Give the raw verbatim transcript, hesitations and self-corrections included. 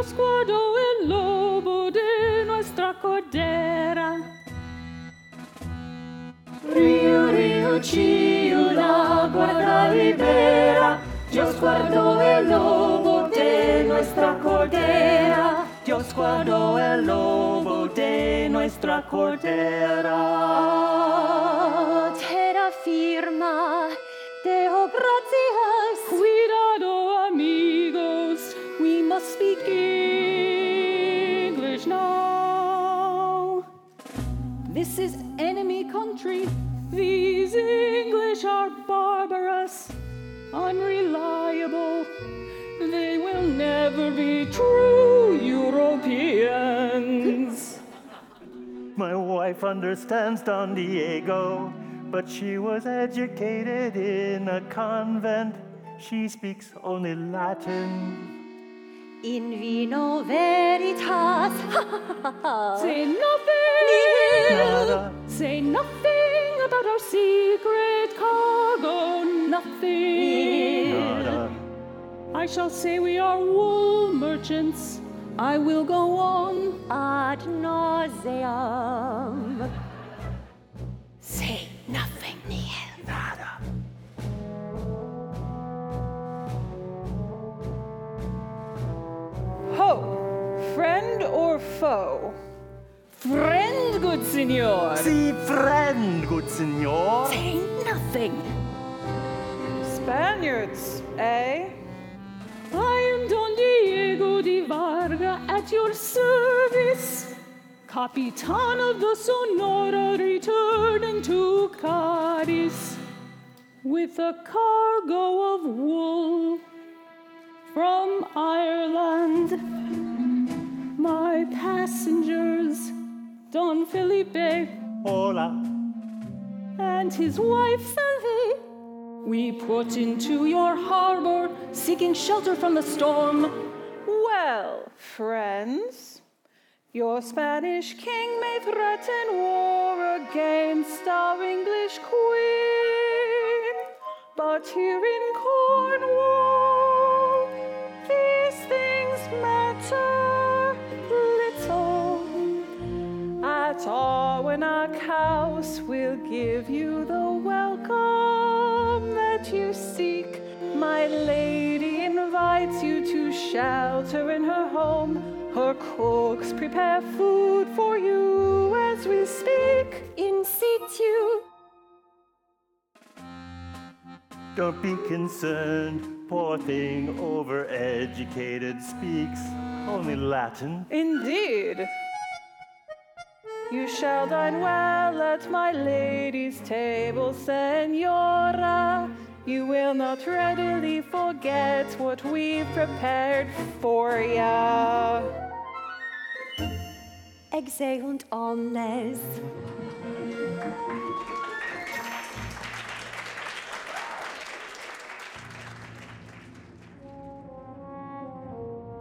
Yo sguardo el lobo de nuestra cordera. Rio, Rio, Ciula, guarda ribera. Yo sguardo el lobo de nuestra cordera. Yo sguardo el lobo de nuestra cordera. Terra firma, Deo gratias. Cuidado, amigos, we must speak English now. This is enemy country. These English are barbarous, unreliable. They will never be true Europeans. My wife understands Don Diego, but she was educated in a convent. She speaks only Latin. In vino veritas. Say nothing. Nada. Say nothing about our secret cargo. Nothing. Nada. I shall say we are wool merchants. I will go on. Ad nauseam. Say nothing, Neil. Nada. Ho! Friend or foe? Friend, good signor. Si friend, good signor. Say nothing. Spaniards, eh? I am Don Diego de Varga at your service. Capitan of the Sonora returning to Cadiz with a cargo of wool from Ireland. My passengers, Don Felipe Hola. and his wife Sylvie, we put into your harbor seeking shelter from the storm. Well, friends, your Spanish king may threaten war against our English queen, but here in Cornwall, these things matter little. At Arwenack House, we'll give you the welcome that you seek. My lady invites you to shelter in her home. Her cooks prepare food for you as we speak. In situ. Don't be concerned. Poor thing, overeducated, speaks only Latin. Indeed. You shall dine well at my lady's table, Senora. You will not readily forget what we've prepared for ya. Exeunt omnes.